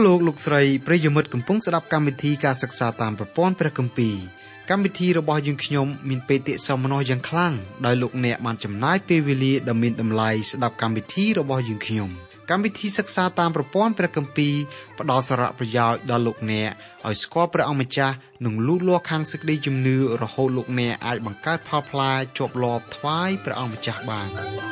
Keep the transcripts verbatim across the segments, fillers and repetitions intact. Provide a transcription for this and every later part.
លោកលោកស្រីប្រិយមិត្តកំពុងស្ដាប់កម្មវិធីការសិក្សាតាមប្រព័ន្ធព្រះគម្ពីរកម្មវិធីរបស់យើងខ្ញុំមានបេតិសោមនស្សយ៉ាងខ្លាំងដោយលោកអ្នកបានចំណាយពេលវេលាដ៏មានតម្លៃស្ដាប់កម្មវិធីរបស់យើងខ្ញុំកម្មវិធីសិក្សាតាមប្រព័ន្ធព្រះគម្ពីរផ្ដល់សារៈប្រយោជន៍ដល់លោកអ្នកឲ្យស្គាល់ព្រះអង្គម្ចាស់និងលូតលាស់ខាងសេចក្តីជំនឿរហូតលោកអ្នកអាចបង្កើតផលផ្លែជាប់លាប់ថ្វាយព្រះអង្គម្ចាស់បាន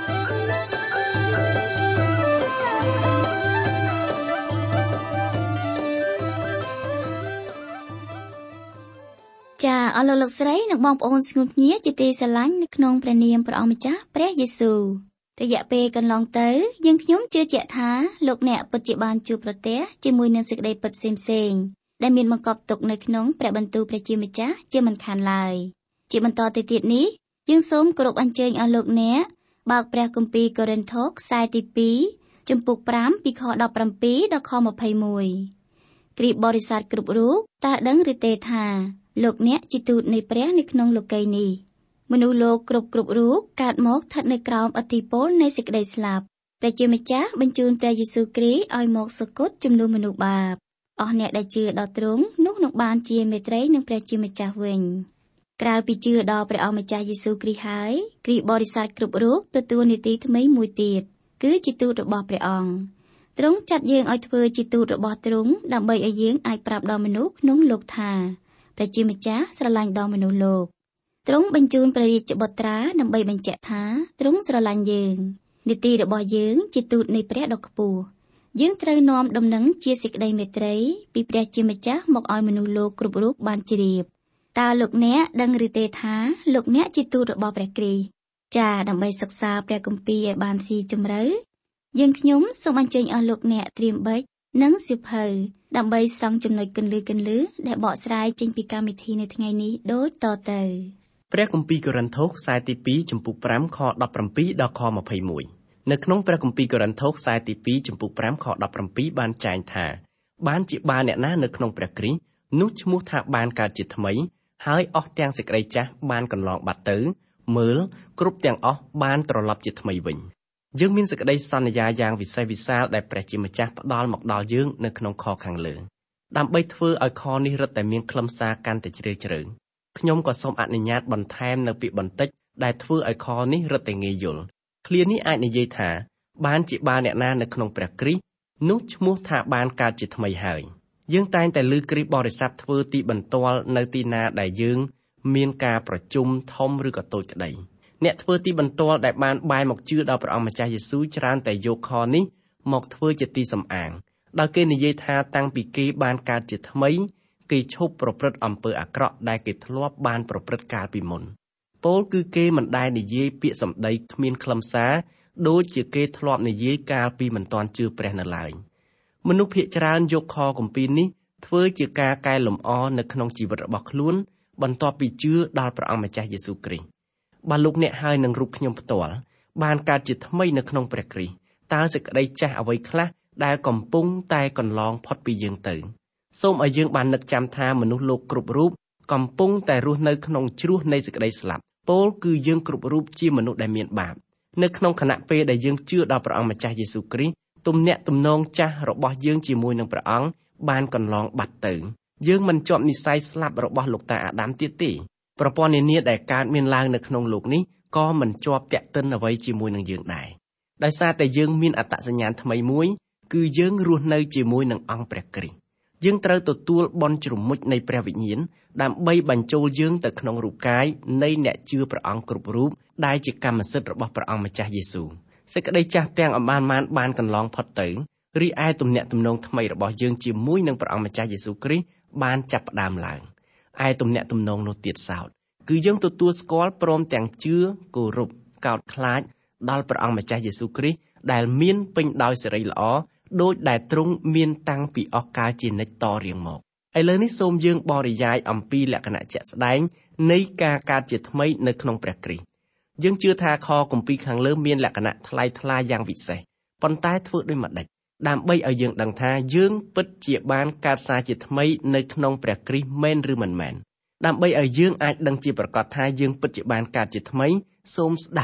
ចាអរលោកស្រីនិងបងប្អូនស្ងួនញាជាទីស្រឡាញ់នៅក្នុងព្រះនាមព្រះអង្គម្ចាស់ព្រះយេស៊ូវរយៈពេលកន្លងទៅយើងខ្ញុំជឿជាក់ថាលោកអ្នកពិតជាបានជួបប្រទះជាមួយនឹងសេចក្តីពិតផ្សេងៗដែលមានបង្កប់ទុកនៅក្នុងព្រះបន្ទូលព្រះជាម្ចាស់ជាមិនខានឡើយជាបន្តទៅទៀតនេះយើងសូមគោរពអញ្ជើញអស់លោកអ្នកបើកព្រះគម្ពីរកូរិនថូសខ្សែទីពីរជំពូកប្រាំពីខដប់ប្រាំពីរដល់ខម្ភៃមួយគ្រីស្ទបរិស័ទគ្រប់រូបតើដឹងឬទេថាលោកអ្នកជាទូតនៃព្រះនៅក្នុងលោកីយ៍នេះមនុស្សលោកគ្រប់គ្រប់រូបកើតមកស្ថិតនៅក្រោមឥទ្ធិពលនៃសេចក្តីស្លាប់ព្រះជាម្ចាស់បញ្ជូនព្រះយេស៊ូវគ្រីស្ទឲ្យមកសគត់ជំនួសមនុស្សបាបអស់អ្នកដែលជឿដល់ទ្រង់នោះនឹងបានជាមេត្រីនឹងព្រះជាម្ចាស់វិញក្រៅពីជឿដល់ព្រះអង្គម្ចាស់យេស៊ូវគ្រីស្ទហើយគ្រីស្ទបរិស័ទគ្រប់រូបទទួលនីតិថ្មីមួយទៀតគឺជាទូតរបស់ព្រះអង្គទ្រង់ចាត់យើងឲ្យធ្វើជាទូតរបស់ទ្រង់ដើម្បីឲ្យយើងអាចប្រាប់ដល់មនុស្សក្នុងលោកថាព្រះជាម្ចាស់ស្រឡាញ់ដល់មនុស្សលោកទ្រង់បញ្ជូនព្រះរាជបុត្រាដើម្បីបញ្ជាក់ថាទ្រង់ស្រឡាញ់យើងនីតិរបស់យើងជាទូតនៃព្រះដ៏ខ្ពស់យើងត្រូវនាំដំណឹងជាសេចក្តីមេត្រីពីព្រះជាម្ចាស់មកឲ្យមនុស្សលោកគ្រប់រូបបានជ្រាបតើលោកអ្នកដឹងឬទេថាលោកអ្នកជាទូតរបស់ព្រះគ្រីស្ទចាដើម្បីសិក្សាព្រះគម្ពីរឲ្យបានស៊ីជម្រៅយើងខ្ញុំសូមអញ្ជើញអស់លោកអ្នកត្រៀមបិចនិងសៀវភៅដើម្បីស្រង់ចំណុចគន្លឹះគន្លឹះដែលបកស្រាយចេញពីកម្មវិធីនៅថ្ងៃនេះដូចតទៅព្រះគម្ពីរកូរិនថូសខ្សែទីពីរជំពូកប្រាំខដប់ប្រាំពីរដល់ខម្ភៃមួយនៅក្នុងព្រះគម្ពីរកូរិនថូសខ្សែទីពីរជំពូកប្រាំខដប់ប្រាំពីរបានចែងថាបានជាបាអ្នកណានៅក្នុងព្រះគ្រីស្ទនោះឈ្មោះថាបានកើតជាថ្មីហើយអស់ទាំងសេចក្តីចាស់បានកន្លងបាត់ទៅមើលគ្រប់ទាំងអស់បានត្រឡប់ជាថ្មីវិញយើងមានសេចក្តីសន្យាយ៉ាងវិសេសវិសាលដែលព្រះជាម្ចាស់ផ្ដល់មកដល់យើងនៅក្នុងខខាងលើដើម្បីធ្វើឲ្យខនេះរឹតតែមានខ្លឹមសារកាន់តែជ្រាលជ្រៅខ្ញុំក៏សូមអនុញ្ញាតបន្ថែមនៅពាក្យបន្តិចដែលធ្វើឲ្យខនេះរឹតតែងាយយល់ឃ្លានេះអាចនិយាយថាបានជាបាអ្នកណានៅក្នុងព្រះគ្រីស្ទនោះឈ្មោះថាបានកើតជាថ្មីហើយយើងតែងតែឮគ្រីស្ទបរិស័ទធ្វើទីបន្ទាល់នៅទីណាដែលយើងមានការប្រជុំធំឬក៏តូចក្តីអ្នកធ្វើទីបន្ទាល់ដែលបានបែរមកជឿដល់ព្រះអង្គម្ចាស់យេស៊ូវច្រើនតែយកខនេះមកធ្វើជាទីសំអាងដោយគេនិយាយថាតាំងពីគេបានកើតជាថ្មីគេឈប់ប្រព្រឹត្តអំពើអាក្រក់ដែលគេធ្លាប់បានប្រព្រឹត្តកាលពីមុនពោលគឺគេមិនដែលនិយាយពាក្យសម្ដីគ្មានខ្លឹមសារដូចជាគេធ្លាប់និយាយកាលពីមិនទាន់ជឿព្រះនៅឡើយមនុស្សភាគច្រើនយកខគម្ពីរនេះធ្វើជាការកែលម្អនៅក្នុងជីវិតរបស់ខ្លួនបន្ទាប់ពីជឿដល់ព្រះអង្គម្ចាស់យេស៊ូវគ្រីស្ទបើលោកអ្នកហើយនឹងរូបខ្ញុំផ្ទាល់បានកើតជាថ្មីនៅក្នុងព្រះគ្រីស្ទតើសេចក្តីចាស់អ្វីខ្លះដែលកំពុងតែកន្លងផុតពីយើងទៅសូមឲ្យយើងបាននឹកចាំថាមនុស្សលោកគ្រប់រូបកំពុងតែរស់នៅក្នុងជ្រោះនៃសេចក្តីស្លាប់ពោលគឺយើងគ្រប់រូបជាមនុស្សដែលមានបាបនៅក្នុងខណៈពេលដែលយើងជឿដល់ព្រះអង្គម្ចាស់យេស៊ូវគ្រីស្ទទំនាក់ទំនងចាស់របស់យើងជាមួយនឹងព្រះអង្គបានកន្លងបាត់ទៅយើងមិនជាប់និស្ស័យស្លាប់របស់លោកតាអាដាមទៀតទេប្រព័ន្ធនានាដែលកើតមានឡើងនៅក្នុងលោកនេះក៏មិនជាប់តាក់ទិនអ្វីជាមួយនឹងយើងដែរដោយសារតែយើងមានអត្តសញ្ញាណថ្មីមួយគឺយើងរស់នៅជាមួយនឹងអង្គព្រះគ្រីស្ទយើងត្រូវទទួលបុណ្យជ្រមុជនៃព្រះវិញ្ញាណដើម្បីបញ្ចូលយើងទៅក្នុងរូបកាយនៃអ្នកជឿព្រះអង្គគ្រប់រូបដែលជាកម្មសិទ្ធិរបស់ព្រះអង្គម្ចាស់យេស៊ូវសេចក្តីចាស់ទាំងអបានបានបានកន្លងផុតទៅរីឯទំនាក់ទំនងថ្មីរបស់យើងជាមួយនឹងព្រះអង្គម្ចាស់យេស៊ូវគ្រីស្ទបានចាប់ផ្ដើមឡើងឯទំនាក់ទំនងនោះទៀតសោតគឺយើងទទួលស្គាល់ព្រមទាំងជឿគោរពកោតខ្លាចដល់ព្រះអង្គម្ចាស់យេស៊ូវគ្រីស្ទដែលមានពេញដោយសេរីល្អដោយដែលទ្រង់មានតាំងពីអស់កាលជានិច្ចតរៀងមកឥឡូវនេះសូមយើងបរិយាយអំពីលក្ខណៈជាក់ស្ដែងនៃការកើតជាថ្មីនៅក្នុងព្រះគ្រីស្ទយើងជឿថាខគម្ពីរខាងលើមានលក្ខណៈថ្លៃថ្លាយ៉ាងវិសេសប៉ុន្តែធ្វើដូចម្ដេចដើម្បីឲ្យយើងដឹងថាយើងពិតជាបានកើតសារជាថ្មីនៅក្នុងព្រះគ្រីស្ទមែនឬមិនមែនដើម្បីឲ្យយើងអាចដឹងជាប្រកាសថាយើងពិតជាបានកើតជាថ្មីសូមស្ដាប់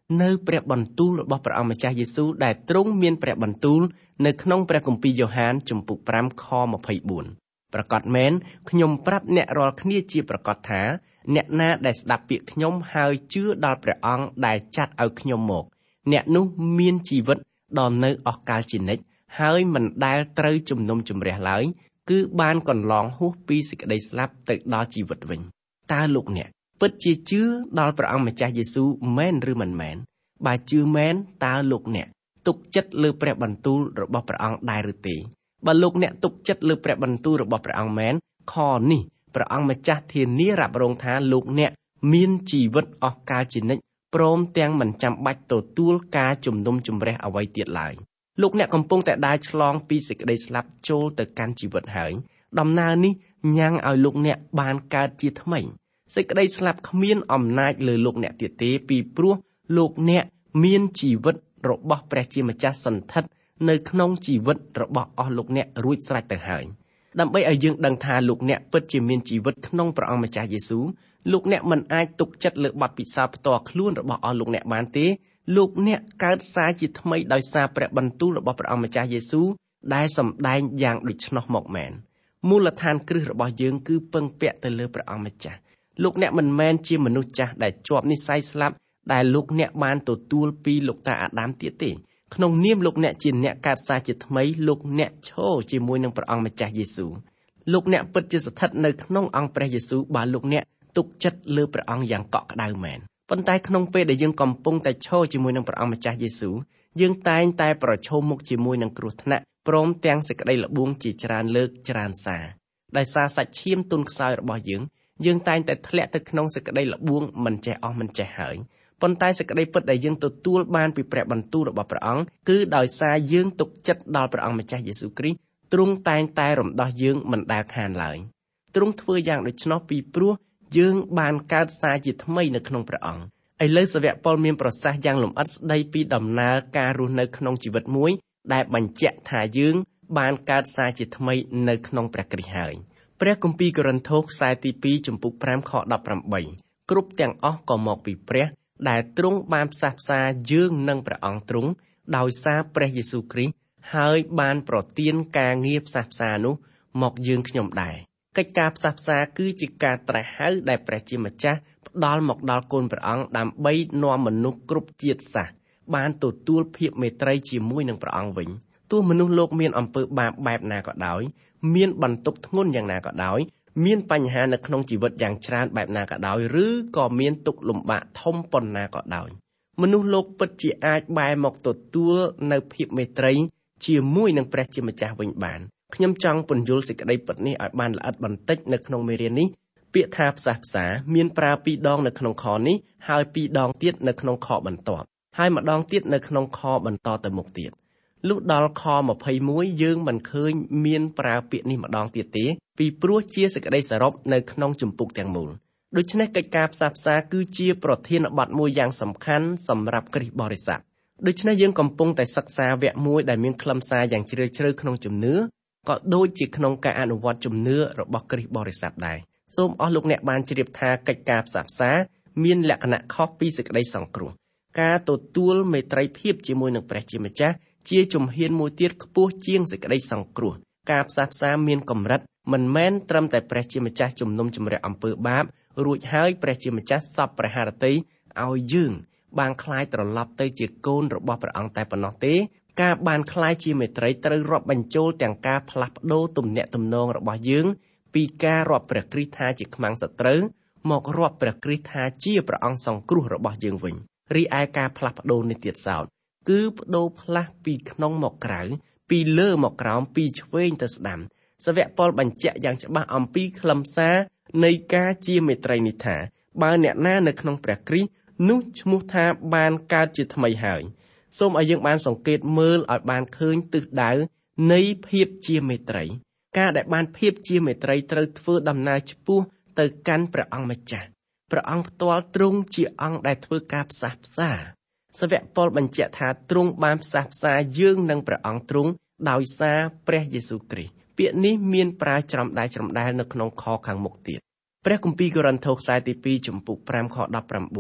នៅព្រះបន្ទូលរបស់ព្រះអង្គម្ចាស់យេស៊ូវដែលទ្រង់មានព្រះបន្ទូលនៅក្នុងព្រះគម្ពីរយ៉ូហានជំពូកប្រាំខម្ភៃបួនប្រកាសមែនខ្ញុំប្រាប់អ្នករាល់គ្នាជាប្រកាសថាអ្នកណាដែលស្ដាប់ពាក្យខ្ញុំហើយជឿដល់ព្រះអង្គដែលចាត់ឲ្យខ្ញុំមកអ្នកនោះមានជីវិតដល់នៅអស់កលជានិច្ចហើយមិនដែលត្រូវជំនុំជម្រះឡើយគឺបានកន្លងហួសពីសេចក្តីស្លាប់ទៅដល់ជីវិតវិញតើលោកអ្នកពិតជាជឿដល់ព្រះអង្គម្ចាស់យេស៊ូវមែនឬមិនមែនបើជឿមែនតើលោកអ្នកទុកចិត្តលើព្រះបន្ទូលរបស់ព្រះអង្គដែរឬទេបើលោកអ្នកទុកចិត្តលើព្រះបន្ទូលរបស់ព្រះអង្គមែនខនេះព្រះអង្គម្ចាស់ធានារ៉ាប់រងថាលោកអ្នកមានជីវិតអស់កលជានិច្ចព្រមទាំងមិនចាំបាច់ទទួលការជំនុំជម្រះអ្វីទៀតឡើយលោកអ្នកកំពុងតែដើរឆ្លងពីសេចក្តីស្លាប់ចូលទៅកាន់ជីវិតហើយដំណើរនេះញ៉ាំងឲ្យលោកអ្នកបានកើតជាថ្មីសេចក្តីស្លាប់គ្មានអំណាចលើលោកអ្នកទៀតទេពីព្រោះលោកអ្នកមានជីវិតរបស់ព្រះជាម្ចាស់សន្ធិដ្ឋនៅក្នុងជីវិតរបស់អស់លោកអ្នករួចស្រេចទៅហើយដើម្បីឲ្យយើងដឹងថាលោកអ្នកពិតជាមានជីវិតក្នុងព្រះអង្គម្ចាស់យេស៊ូវលោកអ្នកមិនអាចទុកចិត្តលើបទពិសោធន៍ផ្ទាល់ខ្លួនរបស់អស់លោកអ្នកបានទេលោកអ្នកកើតសារជាថ្មីដោយសារព្រះបន្ទូលរបស់ព្រះអង្គម្ចាស់យេស៊ូវដែលសម្ដែងយ៉ាងដូច្នោះមកមែនមូលដ្ឋានគ្រឹះរបស់យើងគឺពឹងពាក់ទៅលើព្រះអង្គម្ចាស់លោកអ្នកមិនមែនជាមនុស្សចាស់ដែលជាប់និស្ស័យស្លាប់ដែលលោកអ្នកបានទទួលពីលោកតាអាដាមទៀតទេក្នុងនាមលោកអ្នកជាអ្នកកើតសារជាថ្មីលោកអ្នកឈរជាមួយនឹងព្រះអង្គម្ចាស់យេស៊ូវលោកអ្នកពិតជាស្ថិតនៅក្នុងអង្គព្រះយេស៊ូវបើលោកអ្នកទុកចិត្តលើព្រះអង្គយ៉ាងកក់ក្ដៅមែនប៉ុន្តែក្នុងពេលដែលយើងកំពុងតែឈរជាមួយនឹងព្រះអង្គម្ចាស់យេស៊ូវយើងតែងតែប្រឈមមុខជាមួយនឹងគ្រោះថ្នាក់ព្រមទាំងសេចក្តីល្បួងជាច្រើនលើកច្រើនសារដោយសារសាច់ឈាមទន់ខ្សោយរបស់យើងយើងតែងតែធ្លាក់ទៅក្នុងសេចក្តីល្បួងមិនចេះអស់មិនចេះហើយប៉ុន្តែសេចក្តីពិតដែលយើងទទួលបានពីព្រះបន្ទូលរបស់ព្រះអង្គគឺដោយសារយើងទុកចិត្តដល់ព្រះអង្គម្ចាស់យេស៊ូវគ្រីស្ទទ្រង់តែងតែរំដោះយើងមិនដែលខានឡើយទ្រង់ធ្វើយ៉ាងដូច្នោះពីព្រោះយើងបានកើតសារជាថ្មីនៅក្នុងព្រះអង្គឥឡូវសាវកប៉ុលមានប្រសាសន៍យ៉ាងលម្អិតស្ដីពីដំណើរការរស់នៅក្នុងជីវិតមួយដែលបញ្ជាក់ថាយើងបានកើតសារជាថ្មីនៅក្នុងព្រះគ្រីស្ទហើយព្រះគម្ពីរកូរិនថូសខ្សែទីពីរជំពូកប្រាំខដប់ប្រាំបីគ្រប់ទាំងអស់ក៏មកពីព្រះដែលទ្រង់បានផ្សះផ្សាយើងនឹងព្រះអង្គទ្រង់ដោយសារព្រះយេស៊ូវគ្រីស្ទហើយបានប្រទានការងារផ្សះផ្សានោះមកយើងខ្ញុំដែរកិច្ចការផ្សះផ្សាគឺជាការត្រាស់ហៅដែលព្រះជាម្ចាស់ផ្ដល់មកដល់កូនព្រះអង្គដើម្បីនាំមនុស្សគ្រប់ជាតិសាសន៍បានទទួលភាពមេត្រីជាមួយនឹងព្រះអង្គវិញទោះមនុស្សលោកមានអំពើបាបបែបណាក៏ដោយមានបន្ទុកធ្ងន់យ៉ាងណាក៏ដោយមានបញ្ហានៅក្នុងជីវិតយ៉ាងច្រើនបែបណាក៏ដោយឬក៏មានទុក្ខលំបាកធំប៉ុណ្ណាក៏ដោយមនុស្សលោកពិតជាអាចបែរមកទទួលនៅភាពមេត្រីជាមួយនឹងព្រះជាម្ចាស់វិញបានខ្ញុំចង់ពន្យល់សេចក្តីពិតនេះឲ្យបានល្អិតបន្តិចនៅក្នុងមេរៀននេះពាក្យថាផ្សះផ្សាមានប្រើពីរដងនៅក្នុងខនេះហើយពីរដងទៀតនៅក្នុងខបន្ទាប់ហើយម្ដងទៀតនៅក្នុងខបន្តទៅមុខទៀតលុះដល់ខម្ភៃមួយយើងមិនឃើញមានប្រើពាក្យនេះម្ដងទៀតទេពីព្រោះជាសេចក្តីសរុបនៅក្នុងជំពូកទាំងមូលដូច្នេះកិច្ចការផ្សះផ្សាគឺជាប្រធានបទមួយយ៉ាងសំខាន់សម្រាប់គ្រិស្តបរិស័ទដូច្នេះយើងកំពុងតែសិក្សាវគ្គមួយដែលមានខ្លឹមសារយ៉ាងជ្រាលជ្រៅក្នុងជំនឿក៏ដូចជាក្នុងការអនុវត្តជំនឿរបស់គ្រិស្តបរិស័ទដែរសូមអស់លោកអ្នកបានជ្រាបថាកិច្ចការផ្សះផ្សាមានលក្ខណៈខុសពីសេចក្តីសង្គ្រោះការទទួលមេត្រីភាពជាមួយនឹងព្រះជាម្ចាស់ជាជំហានមួយទៀតខ្ពស់ជាងសេចក្តីសង្គ្រោះការផ្សះផ្សាមានកម្រិតមិនមែនត្រឹមតែព្រះជាម្ចាស់ជំនុំជម្រះអំពើបាបរួចហើយព្រះជាម្ចាស់សពព្រះハរតីឲ្យយើងបានคล้ายត្រឡប់ទៅជាកូនរបស់ព្រះអង្គតែប៉ុណ្ណោះទេការបានคล้ายជាមេត្រីត្រូវរាប់បញ្ចូលទាំងការផ្លាស់ប្ដូរទំនាក់ទំនងរបស់យើងពីការរាប់ព្រះគ្រីស្ទថាជាខ្មាំងសត្រូវមករាប់ព្រះគ្រីស្ទថាជាព្រះអង្គសង្គ្រោះរបស់យើងវិញរីឯការផ្លាស់ប្ដូរនេះទៀតសោតគឺប្ដូរផ្លាស់ពីក្នុងមកក្រៅពីលើមកក្រោមពីឆ្វេងទៅស្ដាំសាវកប៉ុលបញ្ជាក់យ៉ាងច្បាស់អំពីខ្លឹមសារនៃការជាមេត្រីនេះថាបើអ្នកណានៅក្នុងព្រះគ្រីស្ទនោះឈ្មោះថាបានកើតជាថ្មីហើយសូមឲ្យយើងបានសង្កេតមើលឲ្យបានឃើញទិសដៅនៃភាពជាមេត្រីការដែលបានភាពជាមេត្រីត្រូវធ្វើដំណើរឆ្ពោះទៅកាន់ព្រះអង្គម្ចាស់ព្រះអង្គផ្ទាល់ទ្រង់ជាអង្គដែលធ្វើការផ្សះផ្សាសាវកប៉ុលបញ្ជាក់ថាទ្រង់បានផ្សះផ្សាយើងនឹងព្រះអង្គទ្រង់ដោយសារព្រះយេស៊ូវគ្រីស្ទពាក្យនេះមានប្រើច្រំដែលច្រំដែលនៅក្នុងខខាងមុខទៀតព្រះគម្ពីរកូរិនថូសខ្សែទីពីរជំពូកប្រាំខដប់ប្រាំបួន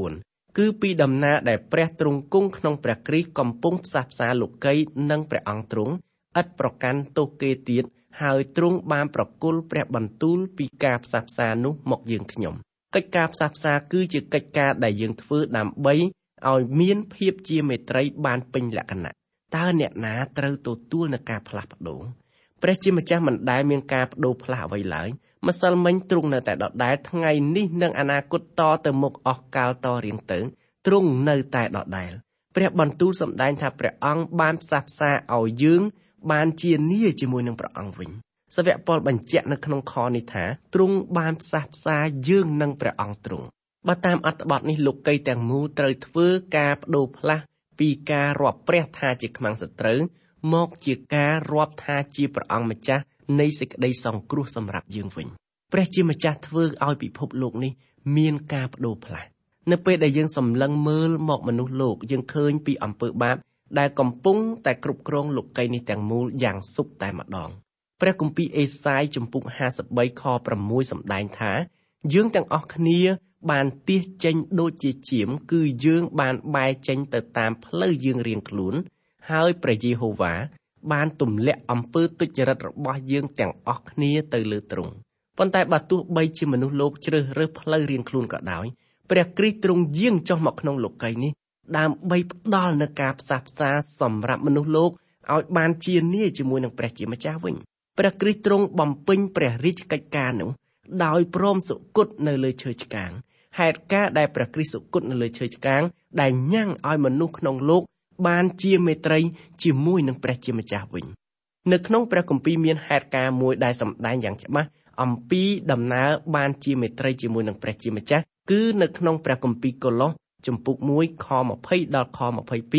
គឺពីដំណើរដែលព្រះទ្រង់គង់ក្នុងព្រះគ្រីស្ទកំពុងផ្សះផ្សាលោកីនិងព្រះអង្គទ្រង់ឥតប្រកាន់ទោសគេទៀតហើយទ្រង់បានប្រគល់ព្រះបន្ទូលពីការផ្សះផ្សានោះមកយើងខ្ញុំកិច្ចការផ្សះផ្សាគឺជាកិច្ចការដែលយើងធ្វើដើម្បីឲ្យមានភាពជាមេត្រីបានពេញលក្ខណៈតើអ្នកណាត្រូវទទួលនឹងការផ្លាស់ប្ដូរព្រះជាម្ចាស់មិនដែលមានការបដូរផ្លាស់អ្វីឡើយម្សិលមិញទ្រង់នៅតែដដែលថ្ងៃនេះនិងអនាគតតទៅមុខអស់កាលតរៀងទៅទ្រង់នៅតែដដែលព្រះបន្ទូលសម្ដែងថាព្រះអង្គបានផ្សះផ្សាឲ្យយើងបានជានីជាមួយនឹងព្រះអង្គវិញសាវកប៉ុលបញ្ជាក់នៅក្នុងខនេះថាទ្រង់បានផ្សះផ្សាយើងនឹងព្រះអង្គទ្រង់បើតាមអត្ថបទនេះលោកីទាំងមូលត្រូវធ្វើការបដូរផ្លាស់ពីការរាប់ព្រះថាជាខ្មាំងសត្រូវមកជាការរាប់ថាជាព្រះអង្គម្ចាស់នៃសេចក្តីសង្គ្រោះសម្រាប់យើងវិញព្រះជាម្ចាស់ធ្វើឲ្យពិភពលោកនេះមានការបដូរផ្លាស់នៅពេលដែលយើងសម្លឹងមើលមកមនុស្សលោកយើងឃើញពីអំពើបាបដែលកំពុងតែគ្រប់គ្រងលោកីនេះទាំងមូលយ៉ាងសុខតែម្ដងព្រះគម្ពីរអេសាយជំពូកห้าสิบสามខsáuសម្ដែងថាយើងទាំងអស់គ្នាបានទៀសចេញដូចជាជាមគឺយើងបានបែរចេញទៅតាមផ្លូវយើងរៀងខ្លួនហើយព្រះយេហូវ៉ាបានទម្លាក់អំពើទុច្ចរិតរបស់យើងទាំងអស់គ្នាទៅលើទ្រង់ប៉ុន្តែបើទោះបីជាមនុស្សលោកជ្រើសរើសផ្លូវរៀងខ្លួនក៏ដោយព្រះគ្រីស្ទទ្រង់យាងចុះមកក្នុងលោកីយ៍នេះដើម្បីផ្ដល់នូវការផ្សះផ្សាសម្រាប់មនុស្សលោកឲ្យបានជានីជាមួយនឹងព្រះជាម្ចាស់វិញព្រះគ្រីស្ទទ្រង់បំពេញព្រះរាជកិច្ចការនោះដោយព្រមសុគតនៅលើឈើឆ្កាងហេតុការដែលព្រះគ្រីស្ទសុគតនៅលើឈើឆ្កាងដែលញ៉ាំងឲ្យមនុស្សក្នុងលោកបានជាមេត្រីជាមួយនឹងព្រះជាម្ចាស់វិញនៅក្នុងព្រះគម្ពីរមានហេតុការមួយដែលសម្ដែងយ៉ាងច្បាស់អំពីដំណើរបានជាមេត្រីជាមួយនឹងព្រះជាម្ចាស់គឺនៅក្នុងព្រះគម្ពីរកូឡូសជំពូកមួយខ20ដល់ខ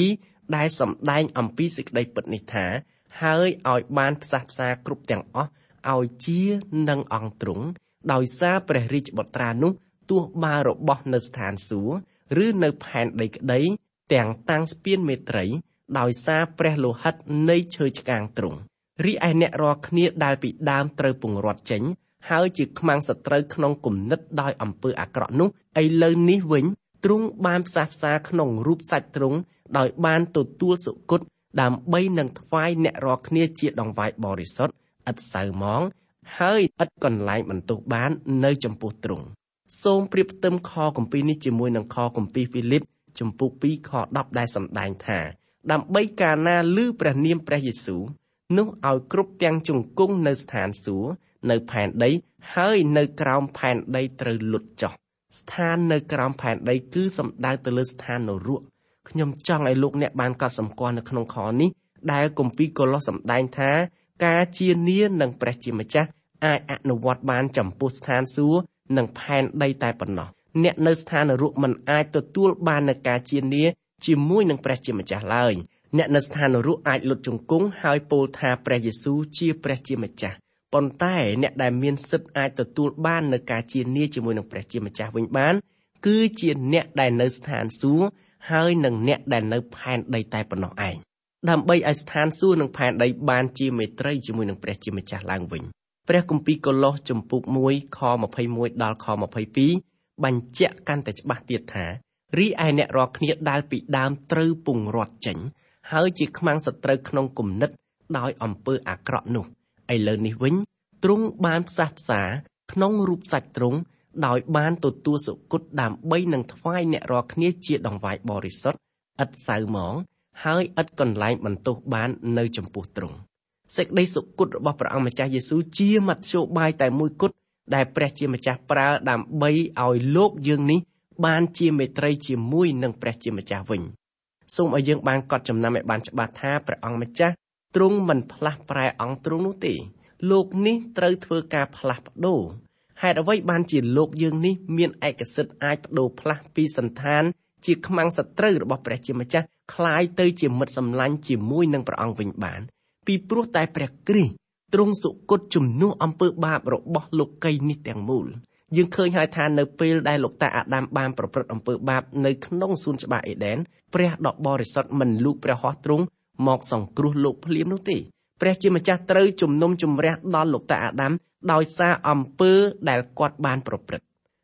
22ដែលសម្ដែងអំពីសេចក្តីពិតនេះថាហើយឲ្យបានផ្សះផ្សាគ្រប់ទាំងអស់ឲ្យជានឹងអង្គទ្រង់ដោយសារព្រះរាជបុត្រានោះទោះបារបស់នៅស្ថានសួគ៌ឬនៅផែនដីក្តីទាំងតាំងស្ពានមេត្រីដោយសារព្រះលោហិតនៃឈើឆ្កាងទ្រង់រីឯអ្នករាល់គ្នាដែលពីដើមត្រូវពង្រត់ចេញហើយជាខ្មាំងសត្រូវក្នុងគំនិតដោយអំពើអាក្រក់នោះឥឡូវនេះវិញទ្រង់បានផ្សះផ្សាក្នុងរូបសាច់ទ្រង់ដោយបានទទួលសុគតដើម្បីនឹងថ្វាយអ្នករាល់គ្នាជាដង្វាយបរិសុទ្ធឥតសៅហ្មងហើយឥតកន្លែងបន្ទោសបាននៅចំពោះទ្រង់សូមប្រៀបផ្ទឹមខគម្ពីរនេះជាមួយនឹងខគម្ពីរហ្វីលីបជំពូកពីរខដប់ដែលសម្ដែងថាដើម្បីកាលណាឮព្រះនាមព្រះយេស៊ូវនោះឲ្យគ្រប់ទាំងជង្គង់នៅស្ថានសួគ៌នៅផែនដីហើយនៅក្រោមផែនដីត្រូវលុតចុះស្ថាននៅក្រោមផែនដីគឺសំដៅទៅលើស្ថាននរកខ្ញុំចង់ឲ្យលោកអ្នកបានកត់សម្គាល់នៅក្នុងខនេះដែលគម្ពីរកូឡូសសម្ដែងថាការជានានឹងព្រះជាម្ចាស់អាចអនុវត្តបានចំពោះស្ថានសួគ៌និងផែនដីតែប៉ុណ្ណោះអ្នកនៅស្ថាននរកមិនអាចទទួលបាននូវការជានាជាមួយនឹងព្រះជាម្ចាស់ឡើយអ្នកនៅស្ថាននរកអាចលុតជង្គង់ហើយពោលថាព្រះយេស៊ូវជាព្រះជាម្ចាស់ប៉ុន្តែអ្នកដែលមានសិទ្ធិអាចទទួលបាននូវការជានាជាមួយនឹងព្រះជាម្ចាស់វិញបានគឺជាអ្នកដែលនៅស្ថានសួគ៌ហើយនិងអ្នកដែលនៅផែនដីតែប៉ុណ្ណោះឯងដើម្បីឲ្យស្ថានសួគ៌និងផែនដីបានជាមេត្រីជាមួយនឹងព្រះជាម្ចាស់ឡើងវិញព្រះគម្ពីរកូឡូសជំពូកមួយខ21ដល់ខ22បញ្ជាក់កាន់តែច្បាស់ទៀតថារីឯអ្នករាល់គ្នាដែលពីដើមត្រូវពង្រត់ចេញហើយជាខ្មាំងសត្រូវក្នុងគំនិតដោយអំពើអាក្រក់នោះឥឡូវនេះវិញទ្រង់បានផ្សះផ្សាក្នុងរូបសាច់ទ្រង់ដោយបានទទួលសុគតដើម្បីនឹងថ្វាយអ្នករាល់គ្នាជាដង្វាយបរិសុទ្ធឥតសៅហ្មងហើយឥតកន្លែងបន្ទោសបាននៅចំពោះទ្រង់សេចក្តីសុគតរបស់ព្រះអង្គម្ចាស់យេស៊ូវជាមធ្យោបាយតែមួយគត់ដែលព្រះជាម្ចាស់ប្រើដើម្បីឲ្យលោកយើងនេះបានជាមេត្រីជាមួយនឹងព្រះជាម្ចាស់វិញសូមឲ្យយើងបានកត់ចំណាំឲ្យបានច្បាស់ថាព្រះអង្គម្ចាស់ទ្រង់មិនផ្លាស់ប្រែអង្គទ្រង់នោះទេលោកនេះត្រូវធ្វើការផ្លាស់ប្ដូរហេតុអ្វីបានជាលោកយើងនេះមានឯកសិទ្ធិអាចប្ដូរផ្លាស់ពីសន្តានជាខ្មាំងសត្រូវរបស់ព្រះជាម្ចាស់คล้ายទៅជាមិត្តសម្លាញ់ជាមួយនឹងព្រះអង្គវិញបានពីព្រោះតែព្រះគ្រីស្ទទ្រង់សុគតជំនួសអំពើបាបរបស់លោកីនេះទាំងមូលយើងឃើញហើយថានៅពេលដែលលោកតាអាដាមបានប្រព្រឹត្តអំពើបាបនៅក្នុងសួនច្បារអេដែនព្រះដ៏បរិសុទ្ធមិនលូកព្រះហស្ថទ្រង់មកសង្គ្រោះលោកភ្លាមនោះទេព្រះជាម្ចាស់ត្រូវជំនុំជម្រះដល់លោកតាអាដាមដោយសារអំពើដែលគាត់បានប្រព្រឹត្ត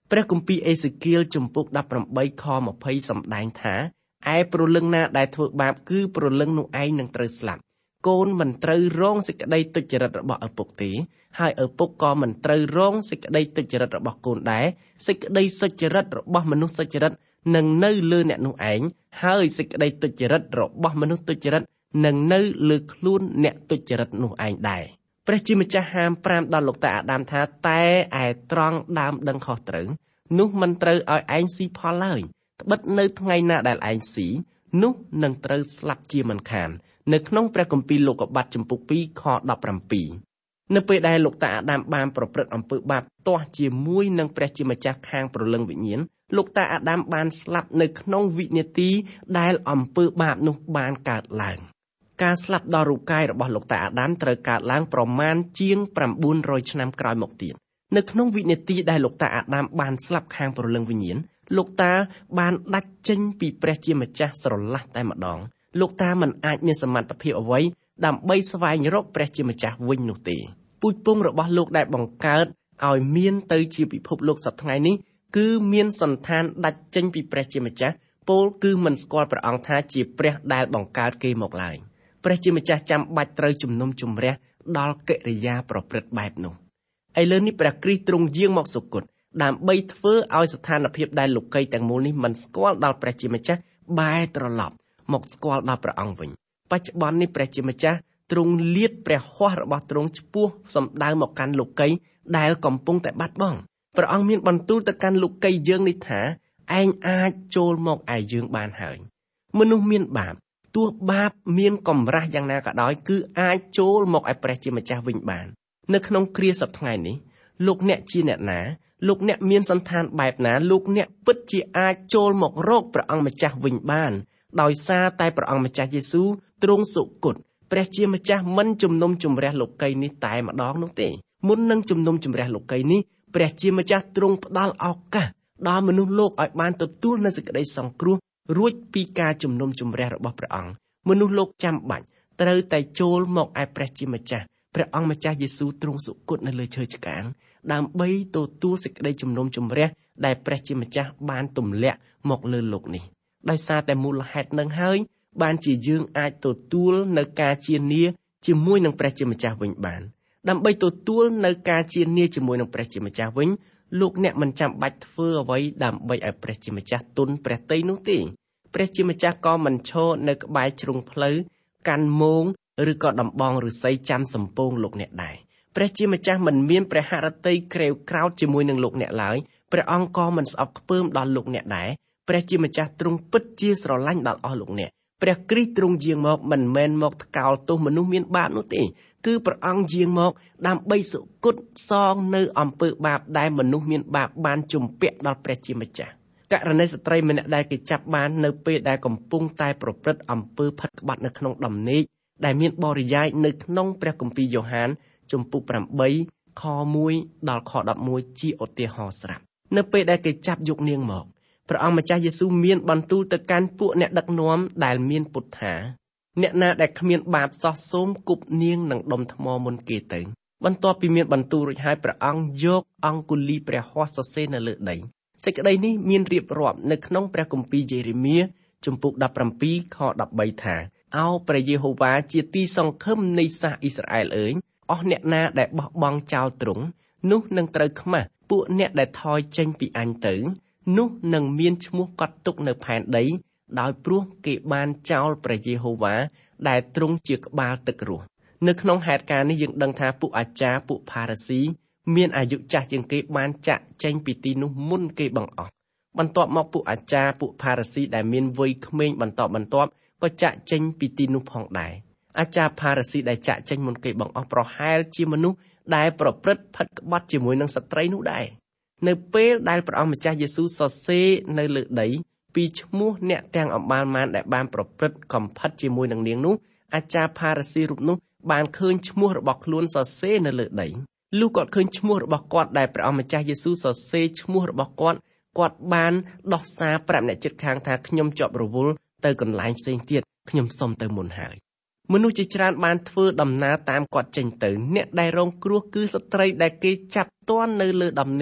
ព្រះគម្ពីរអេសេគៀលជំពូកដប់ប្រាំបីខម្ភៃសម្ដែងថាឯព្រលឹងណាដែលធ្វើបាបគឺព្រលឹងនោះឯងនឹងត្រូវស្លាប់កូនមិនត្រូវរងសេចក្តីទុច្ចរិតរបស់ឪពុកទេហើយឪពុកក៏មិនត្រូវរងសេចក្តីទុច្ចរិតរបស់កូនដែរសេចក្តីសុចរិតរបស់មនុស្សសុចរិតនឹងនៅលើអ្នកនោះឯងហើយសេចក្តីទុច្ចរិតរបស់មនុស្សទុច្ចរិតនឹងនៅលើខ្លួនអ្នកទុច្ចរិតនោះឯងដែរព្រះជាម្ចាស់ហាមប្រាមដល់លោកតាអាដាមថាតែឯត្រង់ដើមដឹងខុសត្រូវនោះមិនត្រូវឲ្យឯងស៊ីផលឡើយត្បិតនៅថ្ងៃណាដែលឯងស៊ីនោះនឹងត្រូវស្លាប់ជាមិនខាននៅក្នុងព្រះគម្ពីរលោកុបាទចំពុកពីរខដប់ប្រាំពីរនៅពេលដែលលោកតាអាដាមបានប្រព្រឹត្តអំពើបាបទាស់ជាមួយនឹងព្រះជាម្ចាស់ខាងព្រលឹងវិញ្ញាណលោកតាអាដាមបានស្លាប់នៅក្នុងវិនាទីដែលអំពើបាបនោះបានកើតឡើងការស្លាប់ដល់រូបកាយរបស់លោកតាអាដាមត្រូវកើតឡើងប្រមាណជាងប្រាំបួនរយឆ្នាំក្រោយមកទៀតនៅក្នុងវិនាទីដែលលោកតាអាដាមបានស្លាប់ខាងព្រលឹងវិញ្ញាណលោកតាបានដាច់ចេញពីព្រះជាម្ចាស់ស្រឡះតែម្ដងលោកតាមិនអាចមានសមត្ថភាពអ្វីដើម្បីស្វែងរកព្រះជាម្ចាស់វិញនោះទេពូជពង្សរបស់លោកដែលបង្កើតឲ្យមានទៅជាពិភពលោកសប្តាហ៍ថ្ងៃនេះគឺមានសន្តានដាច់ចេញពីព្រះជាម្ចាស់ពោលគឺមិនស្គាល់ព្រះអង្គថាជាព្រះដែលបង្កើតគេមកឡើយព្រះជាម្ចាស់ចាំបាច់ត្រូវជំនុំជម្រះដល់កិរិយាប្រព្រឹត្តបែបនោះឥឡូវនេះព្រះគ្រីស្ទទ្រង់យាងមកសុគតដើម្បីធ្វើឲ្យស្ថានភាពដែលលោកីទាំងមូលនេះមិនស្គាល់ដល់ព្រះជាម្ចាស់បែរត្រឡប់មកស្គាល់ដល់ព្រះអង្គវិញបច្ចុប្បន្ននេះព្រះជាម្ចាស់ទ្រង់លាតព្រះហស្ថរបស់ទ្រង់ឆ្ពោះសម្ដៅមកកាន់លោកីដែលកំពុងតែបាត់បង់ព្រះអង្គមានបន្ទូលទៅកាន់លោកីយើងនេះថាឯងអាចចូលមកឯយើងបានហើយមនុស្សមានបាបទោះបាបមានកម្រាស់យ៉ាងណាក៏ដោយគឺអាចចូលមកឯព្រះជាម្ចាស់វិញបាននៅក្នុងគ្រាសប្តាហ៍ថ្ងៃនេះលោកអ្នកជាអ្នកណាលោកអ្នកមានសន្តានបែបណាលោកអ្នកពិតជាអាចចូលមករកព្រះអង្គម្ចាស់វិញបានដោយសារតែព្រះអង្គម្ចាស់យេស៊ូវទ្រង់សុគតព្រះជាម្ចាស់មិនជំនុំជម្រះលោកីនេះតែម្ដងនោះទេមុននឹងជំនុំជម្រះលោកីនេះព្រះជាម្ចាស់ទ្រង់ផ្ដល់ឱកាសដល់មនុស្សលោកឲ្យបានទទួលនូវសេចក្តីសង្គ្រោះរួចពីការជំនុំជម្រះរបស់ព្រះអង្គមនុស្សលោកចាំបាច់ត្រូវតែចូលមកឯព្រះជាម្ចាស់ព្រះអង្គម្ចាស់យេស៊ូវទ្រង់សុគតនៅលើឈើឆ្កាងដើម្បីទទួលសេចក្តីជំនុំជម្រះដែលព្រះជាម្ចាស់បានទម្លាក់មកលើលោកនេះដោយសារតែមូលហេតុនឹងហើយបានជាយើងអាចទទួលនៅការជានាជាមួយនឹងព្រះជាម្ចាស់វិញបានដើម្បីទទួលនៅការជានាជាមួយនឹងព្រះជាម្ចាស់វិញលោកអ្នកមិនចាំបាច់ធ្វើអ្វីដើម្បីឲ្យព្រះជាម្ចាស់ទុនព្រះទ័យនោះទេព្រះជាម្ចាស់ក៏មិនឈរនៅក្បែរជ្រុងផ្លូវកាន់មងឬក៏ដំបងឫស្សីចាំសំពងលោកអ្នកដែរព្រះជាម្ចាស់មិនមានព្រះហឫទ័យក្រេវក្រោធជាមួយនឹងលោកអ្នកឡើយព្រះអង្គក៏មិនស្អប់ខ្ពើមដល់លោកអ្នកដែរព្រះជាម្ចាស់ទ្រង់ពិតជាស្រឡាញ់ដល់អស់លោកអ្នកព្រះគ្រីស្ទទ្រង់យាងមកមិនមែនមកថ្កោលទោសមនុស្សមានបាបនោះទេគឺព្រះអង្គយាងមកដើម្បីសុគតសងនៅអំពើបាបដែលមនុស្សមានបាបបានជំពាក់ដល់ព្រះជាម្ចាស់ករណីស្ត្រីម្នាក់ដែលគេចាប់បាននៅពេលដែលកំពុងតែប្រព្រឹត្តអំពើផិតក្បត់នៅក្នុងដំណេកដែលមានបរិយាយនៅក្នុងព្រះគម្ពីរយ៉ូហានជំពូកប្រាំបីខមួយដល់ខដប់មួយជាឧទាហរណ៍ស្រាប់នៅពេលដែលគេចាប់យកនាងមកព្រះអង្គម្ចាស់យេស៊ូវមានបន្ទូលទៅកាន់ពួកអ្នកដឹកនាំដែលមានពុតថាអ្នកណាដែលគ្មានបាបសោះសូមគប់នាងនឹងដុំថ្មមុនគេទៅបន្ទាប់ពីមានបន្ទូលរួចហើយព្រះអង្គយកអង្គុលីព្រះហស្ថសរសេរនៅលើដីសេចក្តីនេះមានរៀបរាប់នៅក្នុងព្រះគម្ពីរយេរេមៀជំពូកដប់ប្រាំពីរខដប់បីថាអោព្រះយេហូវ៉ាជាទីសង្ឃឹមនៃសាសអ៊ីស្រាអែលអើយអស់អ្នកណាដែលបោះបង់ចោលទ្រង់នោះនឹងត្រូវខ្មាស់ពួកអ្នកដែលថយចេញពីអញទៅនោះនឹងមានឈ្មោះកត់ទុកនៅផែនដីដោយព្រោះគេបានចោលព្រះយេហូវ៉ាដែលទ្រង់ជាក្បាលទឹករស់នៅក្នុងហេតុការណ៍នេះយើងដឹងថាពួកអាចារ្យពួកផារ៉ាស៊ីមានអាយុចាស់ជាងគេបានចាក់ចេញពីទីនោះមុនគេបង្អស់បន្ទាប់មកពួកអាចារ្យពួកផារ៉ាស៊ីដែលមានវ័យក្មេងបន្តបន្ទាប់ក៏ចាក់ចេញពីទីនោះផងដែរអាចារ្យផារ៉ាស៊ីដែលចាក់ចេញមុនគេបង្អស់ប្រហែលជាមនុស្សដែលប្រព្រឹត្តផិតក្បត់ជាមួយនឹងស្ត្រីនោះដែរនៅពេលដែលព្រះអង្គម្ចាស់យេស៊ូវសរសេរនៅលើដីពីឈ្មោះអ្នកទាំងអម្បាលម៉ានដែលបានប្រព្រឹត្តកំផិតជាមួយនឹងនាងនោះអាចារ្យផារ៉ាស៊ីរូបនោះបានឃើញឈ្មោះរបស់ខ្លួនសរសេរនៅលើដីលុះគាត់ឃើញឈ្មោះរបស់គាត់ដែលព្រះអង្គម្ចាស់យេស៊ូវសរសេរឈ្មោះរបស់គាត់គាត់បានដោះសារប្រាប់អ្នកជិតខាងថាខ្ញុំជាប់រវល់ទៅកន្លែងផ្សេងទៀតខ្ញុំសុំទៅមុនហើយមនុស្សជាច្រើនបានធ្វើដំណើរតាមគាត់ចេញទៅអ្នកដែលរងគ្រោះគឺស្ត្រីដែលគេចាប់ទាន់នៅលើដំណេក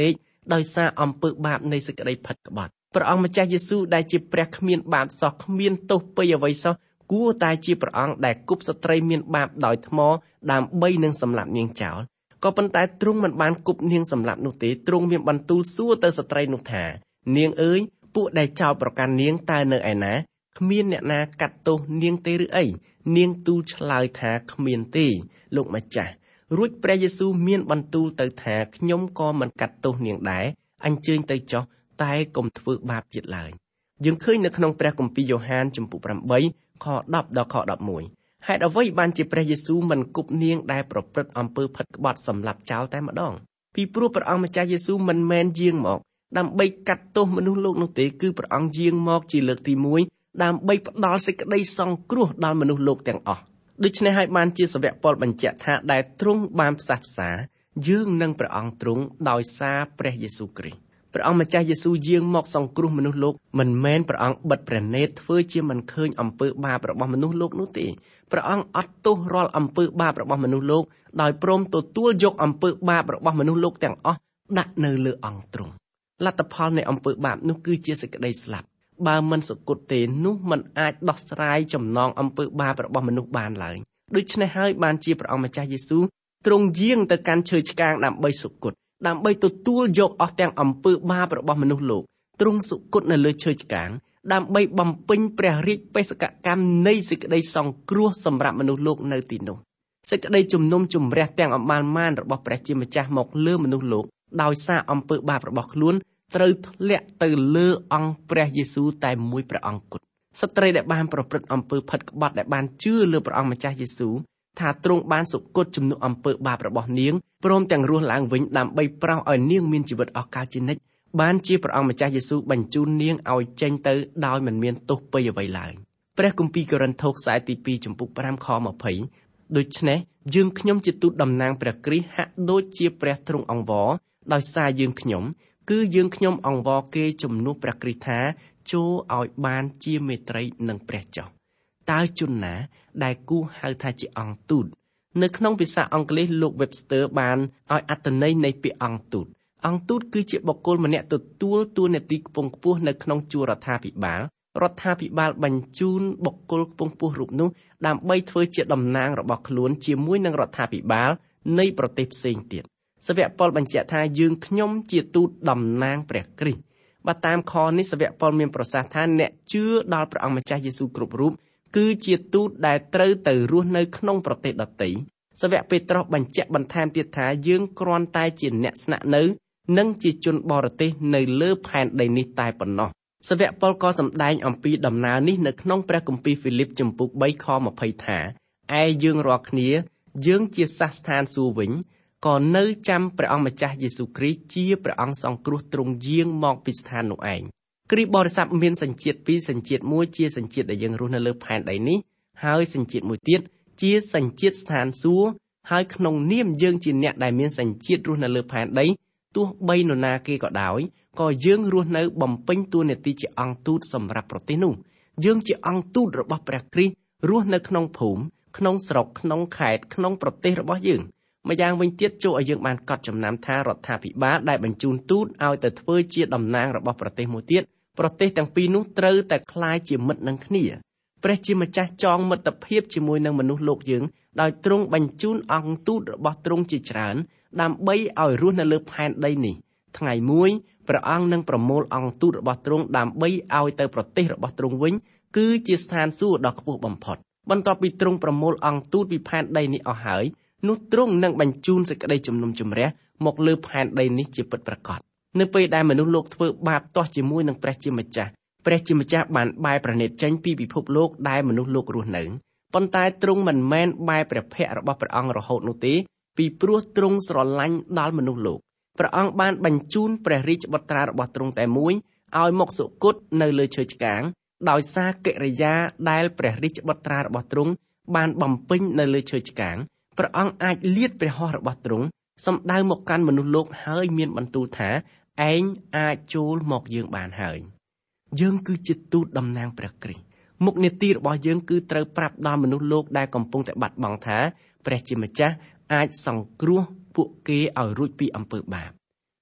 ដោយសារអំពើបាបនៃសេចក្តីផិតក្បត់ព្រះអង្គម្ចាស់យេស៊ូវដែលជាព្រះគ្មានបាបសោះគ្មានទោសពីអ្វីសោះគួរតែជាព្រះអង្គដែលគប់ស្ត្រីមានបាបដោយថ្មដើម្បីនឹងសម្លាប់នាងចោលក៏ប៉ុន្តែទ្រង់មិនបានគប់នាងសម្លាប់នោះទេទ្រង់មានបន្ទូលសួរទៅស្ត្រីនោះថានាងអើយពួកដែលចោទប្រកាន់នាងតើនៅឯណាគ្មានអ្នកណាកាត់ទោសនាងទេឬអីនាងទូលឆ្លើយថាគ្មានទេលោកម្ចាស់រួចព្រះយេស៊ូវមានបន្ទូលទៅថាខ្ញុំក៏មិនកាត់ទោសនាងដែរអញ្ជើញទៅចុះតែកុំធ្វើបាបទៀតឡើយយើងឃើញនៅក្នុងព្រះគម្ពីរយ៉ូហានជំពូកប្រាំបីខដប់ដល់ខដប់មួយហេតុអ្វីបានជាព្រះយេស៊ូវមិនគប់នាងដែលប្រព្រឹត្តអំពើផិតក្បត់សម្លាប់ចោលតែម្ដងពីព្រោះព្រះអង្គម្ចាស់យេស៊ូវមិនមែនយាងមកដើម្បីកាត់ទោសមនុស្សលោកនោះទេគឺព្រះអង្គយាងមកជាលើកទីមួយដើម្បីផ្ដល់សេចក្តីសង្គ្រោះដល់មនុស្សលោកទាំងអស់ដូច្នេះហើយបានជាសាវកប៉ុលបញ្ជាក់ថាដែលទ្រង់បានផ្សះផ្សាយើងនឹងព្រះអង្គទ្រង់ដោយសារព្រះយេស៊ូវគ្រីស្ទព្រះអង្គម្ចាស់យេស៊ូវយាងមកសង្គ្រោះមនុស្សលោកមិនមែនព្រះអង្គបិទព្រះនេត្រធ្វើជាមិនឃើញអំពើបាបរបស់មនុស្សលោកនោះទេព្រះអង្គអត់ទោសរាល់អំពើបាបរបស់មនុស្សលោកដោយព្រមទទួលយកអំពើបាបរបស់មនុស្សលោកទាំងអស់ដាក់នៅលើអង្គទ្រង់លទ្ធផលនៃអំពើបាបនោះគឺជាសេចក្តីស្លាប់បើមិនសុគតទេនោះមិនអាចដោះស្រាយចំណងអំពើបាបរបស់មនុស្សបានឡើយដូច្នេះហើយបានជាព្រះអង្គម្ចាស់យេស៊ូវទ្រង់យាងទៅកាន់ឈើឆ្កាងដើម្បីសុគតដើម្បីទទួលយកអស់ទាំងអំពើបាបរបស់មនុស្សលោកទ្រង់សុគតនៅលើឈើឆ្កាងដើម្បីបំពេញព្រះរាជបេសកកម្មនៃសេចក្តីសង្គ្រោះសម្រាប់មនុស្សលោកនៅទីនោះសេចក្តីជំនុំជម្រះទាំងអបាលមានរបស់ព្រះជាម្ចាស់មកលើមនុស្សលោកដោយសារអំពើបាបរបស់ខ្លួនត្រូវធ្លាក់ទៅលើអង្គព្រះយេស៊ូវតែមួយព្រះអង្គគត់ស្ត្រីដែលបានប្រព្រឹត្តអំពើផិតក្បត់ដែលបានជឿលើព្រះអង្គម្ចាស់យេស៊ូវថាទ្រង់បានសុគតជំនួសអំពើបាបរបស់នាងព្រមទាំងរស់ឡើងវិញដើម្បីប្រោសឲ្យនាងមានជីវិតអស់កលជានិច្ចបានជាព្រះអង្គម្ចាស់យេស៊ូវបញ្ជូននាងឲ្យចេញទៅដោយមិនមានទោសពីអ្វីឡើយព្រះគម្ពីរកូរិនថូសខ្សែទីពីរចំពុកប្រាំខម្ភៃដូច្នេះយើងខ្ញុំជាទូតតំណាងព្រះគ្រីស្ទហាក់ដូចជាព្រះទ្រង់អង្វរដោយសារយើងខ្ញុំគឺយើងខ្ញុំអង្វរគេជំនួសព្រះគ្រីស្ទថាចូលឲ្យបានជាមេត្រីនឹងព្រះចុះតើជនណាដែលគួរហៅថាជាអង្គទូតនៅក្នុងភាសាអង់គ្លេសលោក Webster បានឲ្យអត្ថន័យនៃពាក្យអង្គទូតអង្គទូតគឺជាបុគ្គលម្នាក់ទទួលតួនាទីខ្ពង់ខ្ពស់នៅក្នុងជួររដ្ឋាភិបាលរដ្ឋាភិបាលបញ្ជូនបុគ្គលខ្ពង់ខ្ពស់រូបនោះដើម្បីធ្វើជាតំណាងរបស់ខ្លួនជាមួយនឹងរដ្ឋាភិបាលនៃប្រទេសផ្សេងទៀតសាវកប៉ុលបញ្ជាក់ថាយើងខ្ញុំជាទូតតំណាងព្រះគ្រីស្ទបើតាមខនេះសាវកប៉ុលមានប្រសាសន៍ថាអ្នកជឿដល់ព្រះអង្គម្ចាស់យេស៊ូវគ្រប់រូបគឺជាទូតដែលត្រូវទៅរស់នៅក្នុងប្រទេសដទៃសាវកពេត្រុសបញ្ជាក់បន្ថែមទៀតថាយើងគ្រាន់តែជាអ្នកស្នាក់នៅនិងជាជនបរទេសនៅលើផែនដីនេះតែប៉ុណ្ណោះសាវកប៉ុលក៏សម្ដែងអំពីដំណើរនេះនៅក្នុងព្រះគម្ពីរហ្វីលីបជំពូកបីខម្ភៃថាឯយើងរាល់គ្នាយើងជាសាសស្ថានសួគ៌វិញក៏នៅចាំព្រះអង្គម្ចាស់យេស៊ូវគ្រីស្ទជាព្រះអង្គសង្គ្រោះទ្រង់យាងមកពីស្ថាននោះឯងគ្រីស្ទបរិស័ទមានសញ្ជាតិពីរសញ្ជាតិមួយជាសញ្ជាតិដែលយើងរស់នៅលើផែនដីនេះហើយសញ្ជាតិមួយទៀតជាសញ្ជាតិស្ថានសួគ៌ហើយក្នុងនាមយើងជាអ្នកដែលមានសញ្ជាតិរស់នៅលើផែនដីទោះបីនរណាគេក៏ដោយក៏យើងរស់នៅបំពេញតួនាទីជាអង្គទូតសម្រាប់ប្រទេសនោះយើងជាអង្គទូតរបស់ព្រះគ្រីស្ទរស់នៅក្នុងភូមិក្នុងស្រុកក្នុងខេត្តក្នុងប្រទេសរបស់យើងម្យ៉ាងវិញទៀតចូលឲ្យយើងបានកត់ចំណាំថារដ្ឋាភិបាលដែលបញ្ជូនទូតឲ្យទៅធ្វើជាតំណាងរបស់ប្រទេសមួយទៀតប្រទេសទាំងពីរនោះត្រូវតែក្លាយជាមិត្តនឹងគ្នាព្រះជាម្ចាស់ចងមិត្តភាពជាមួយនឹងមនុស្សលោកយើងដោយទ្រង់បញ្ជូនអង្គទូតរបស់ទ្រង់ជាច្រើនដើម្បីឲ្យរស់នៅលើផែនដីនេះថ្ងៃមួយព្រះអង្គនឹងប្រមូលអង្គទូតរបស់ទ្រង់ដើម្បីឲ្យទៅប្រទេសរបស់ទ្រង់វិញគឺជាស្ថានសួគ៌ដ៏ខ្ពស់បំផុតបន្ទាប់ពីទ្រង់ប្រមូលអង្គទូតពីផែនដីនេះអស់ហើយនោះទ្រង់នឹងបញ្ជូនសេចក្តីជំនុំជម្រះមកលើផែនដីនេះជាពិតប្រាកដនៅពេលដែលមនុស្សលោកធ្វើបាបទាស់ជាមួយនឹងព្រះជាម្ចាស់ព្រះជាម្ចាស់បានបែរព្រះនេត្រចេញពីពិភពលោកដែលមនុស្សលោករស់នៅប៉ុន្តែទ្រង់មិនមែនបែរព្រះភ័ក្ត្ររបស់ព្រះអង្គរហូតនោះទេពីព្រោះទ្រង់ស្រឡាញ់ដល់មនុស្សលោកព្រះអង្គបានបញ្ជូនព្រះរាជបុត្រារបស់ទ្រង់តែមួយឲ្យមកសុគតនៅលើឈើឆ្កាងដោយសារកិរិយាដែលព្រះរាជបុត្រារបស់ទ្រង់បានបំពេញនៅលើឈើឆ្កាងព្រះអង្គអាចលាតព្រះហស្ថរបស់ទ្រង់សម្ដៅមកកាន់មនុស្សលោកហើយមានបន្ទូលថាឯងអាចចូលមកយើងបានហើយយើងគឺជាទូតតំណាងព្រះគ្រីស្ទមុខនីតិរបស់យើងគឺត្រូវប្រាប់ដល់មនុស្សលោកដែលកំពុងតែបាត់បង់ថាព្រះជាម្ចាស់អាចសង្គ្រោះពួកគេឲ្យរួចពីអំពើបាប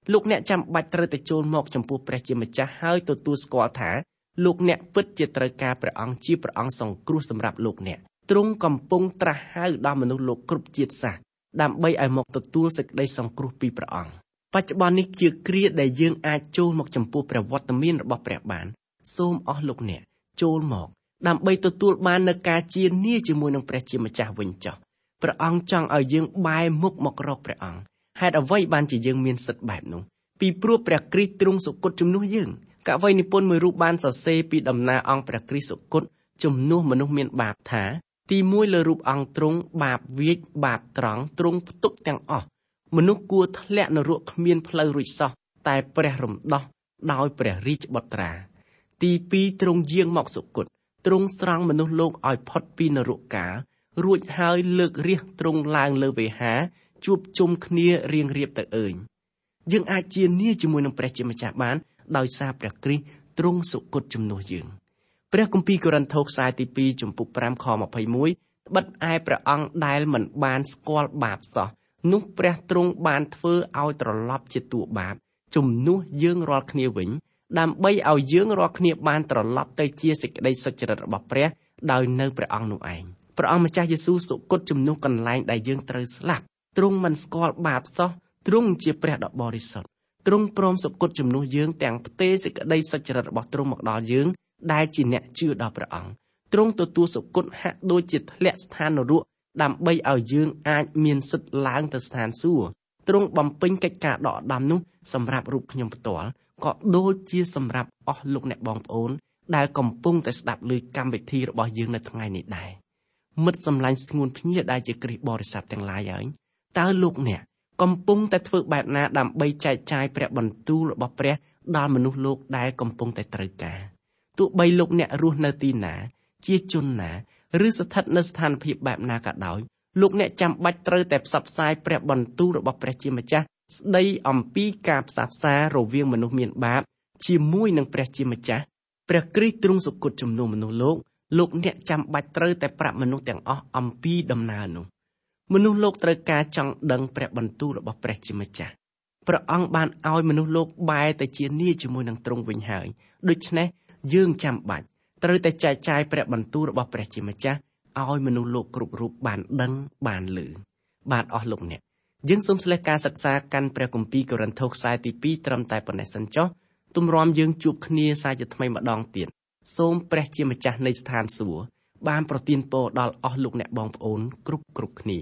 លោកអ្នកចាំបាច់ត្រូវតែចូលមកចំពោះព្រះជាម្ចាស់ហើយទទួលស្គាល់ថាលោកអ្នកពិតជាត្រូវការព្រះអង្គជាព្រះអង្គសង្គ្រោះសម្រាប់លោកអ្នកទ្រង់កំពុងត្រាស់ហៅដល់មនុស្សលោកគ្រប់ជាតិសាសន៍ដើម្បីឲ្យមកទទួលសេចក្តីសង្គ្រោះពីព្រះអង្គបច្ចុប្បន្ននេះជាគ្រាដែលយើងអាចចូលមកចំពោះព្រះវត្តមានរបស់ព្រះបានសូមអស់លោកអ្នកចូលមកដើម្បីទទួលបាននូវការជានាជាមួយនឹងព្រះជាម្ចាស់វិញចុះព្រះអង្គចង់ឲ្យយើងបែរមុខមករកព្រះអង្គហេតុអ្វីបានជាយើងមានសិទ្ធិបែបនោះពីព្រោះព្រះគ្រីស្ទទ្រង់សុគតជំនួសយើងកវីនិពន្ធមួយរូបបានសរសេរពីដំណើរអង្គព្រះគ្រីស្ទសុគតជំនួសមនុស្សមានបាបថាទីមួយលើរូបអង្គទ្រង់បាបវាចបាបត្រង់ទ្រង់ផ្ទុកទាំងអស់មនុស្សគួរធ្លាក់នរកគ្មានផ្លូវរួចសោះតែព្រះរំដោះដោយព្រះរាជបុត្រាទីពីរទ្រង់យាងមកសុគតទ្រង់ស្រង់មនុស្សលោកឲ្យផុតពីនរកកាលរួចហើយលើករាជទ្រង់ឡើងលើវេហាជួបជុំគ្នារៀងរៀបទៅអើយយើងអាចជានាជាមួយនឹងព្រះជាម្ចាស់បានដោយសារព្រះគ្រីស្ទទ្រង់សុគតជំនួសយើងព្រះគម្ពីរកូរិនថូសខ្សែទីពីរចំពុកប្រាំខម្ភៃមួយត្បិតឯព្រះអង្គដែលមិនបានស្គាល់បាបសោះនោះព្រះទ្រង់បានធ្វើឲ្យត្រឡប់ជាតួបាបជំនួសយើងរាល់គ្នាវិញដើម្បីឲ្យយើងរាល់គ្នាបានត្រឡប់ទៅជាសេចក្តីសុចរិតរបស់ព្រះដោយនៅព្រះអង្គនោះឯងព្រះអង្គម្ចាស់យេស៊ូវសុគតជំនួសកន្លែងដែលយើងត្រូវស្លាប់ទ្រង់មិនស្គាល់បាបសោះទ្រង់ជាព្រះដ៏បរិសុទ្ធទ្រង់ព្រមសុគតជំនួសយើងទាំងផ្ទេរសេចក្តីសុចរិតរបស់ទ្រង់មកដល់យើងដែលជាអ្នកជឿដល់ព្រះអង្គទ្រង់ទទួលសុគតហាក់ដូចជាធ្លាក់ស្ថាននរកដើម្បីឲ្យយើងអាចមានសិទ្ធិឡើងទៅស្ថានសួគ៌ទ្រង់បំពេញកិច្ចការដកដำនោះសម្រាប់រូបខ្ញុំផ្ទាល់ក៏ដូចជាសម្រាប់អស់លោកអ្នកបងប្អូនដែលកំពុងតែស្ដាប់ឮកម្មវិធីរបស់យើងនៅថ្ងៃនេះដែរមិត្តសម្លាញ់ស្ងួនភ្ញាដែលជាគ្រីស្ទបរិស័ទទាំងឡាយហើយតើលោកអ្នកកំពុងតែធ្វើបែបណាដើម្បីចែកចាយព្រះបន្ទូលរបស់ព្រះដល់មនុស្សលោកដែលកំពុងតែត្រូវការទោះបីលោកអ្នករស់នៅទីណាជាជនណាឬស្ថិតនៅស្ថានភាពបែបណាក៏ដោយលោកអ្នកចាំបាច់ត្រូវតែផ្សព្វផ្សាយព្រះបន្ទូលរបស់ព្រះជាម្ចាស់ស្ដីអំពីការផ្សះផ្សារវាងមនុស្សមានបាបជាមួយនឹងព្រះជាម្ចាស់ព្រះគ្រីស្ទទ្រង់សុគតជំនួសមនុស្សលោកលោកអ្នកចាំបាច់ត្រូវតែប្រាប់មនុស្សទាំងអស់អំពីដំណើរនោះមនុស្សលោកត្រូវការចង់ដឹងព្រះបន្ទូលរបស់ព្រះជាម្ចាស់ព្រះអង្គបានឲ្យមនុស្សលោកបែរទៅជានាជាមួយនឹងទ្រង់វិញហើយដូច្នេះយើងចាំបាច់ត្រូវតែចែកចាយព្រះបន្ទូលរបស់ព្រះជាម្ចាស់ឲ្យមនុស្សលោកគ្រប់រូបបានដឹងបានឮបាទអស់លោកអ្នកយើងសូមស្លេះការសិក្សាកាន់ព្រះគម្ពីរកូរិនថូសខ្សែទីពីរត្រឹមតែប៉ុណ្ណេះសិនចុះទម្រាំយើងជួបគ្នាសាជាថ្មីម្ដងទៀតសូមព្រះជាម្ចាស់នៃស្ថានសួគ៌បានប្រទានពរដល់អស់លោកអ្នកបងប្អូនគ្រប់គ្រប់គ្នា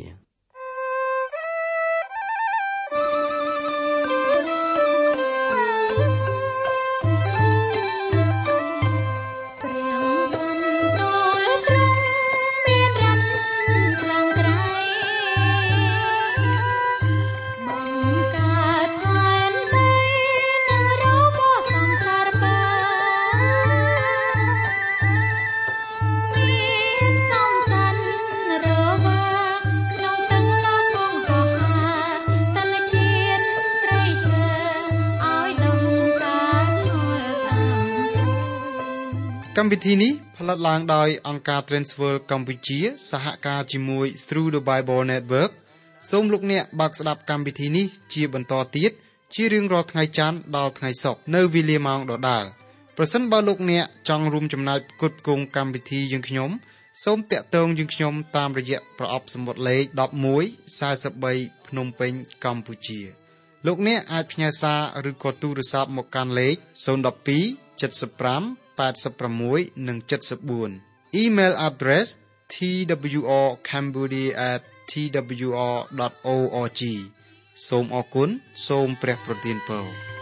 កម្មវិធីនេះផលិតឡើងដោយអង្គការ Transworld កម្ពុជាសហការជាមួយ Through the Bible Network សូមលោកអ្នកបើកស្ដាប់កម្មវិធីនេះជាបន្តទៀតជារៀងរាល់ថ្ងៃច័ន្ទដល់ថ្ងៃសុក្រនៅវេលាម៉ោងដដែលប្រសិនបើលោកអ្នកចង់រួមចំណែកផ្គត់ផ្គង់កម្មវិធីយើងខ្ញុំសូមតាក់ទងយើងខ្ញុំតាមរយៈប្រអប់សំបុត្រលេខដប់មួយ សែនបី ភ្នំពេញកម្ពុជាលោកអ្នកអាចផ្ញើសារឬក៏ទូរស័ព្ទមកកាន់លេខศูนย์ หนึ่ง สอง เจ็ด ห้า แปด หก និង เจ็ด สี่ Email address t w r cambodia at t w r dot org សូមអរគុណសូមព្រះប្រទានពរ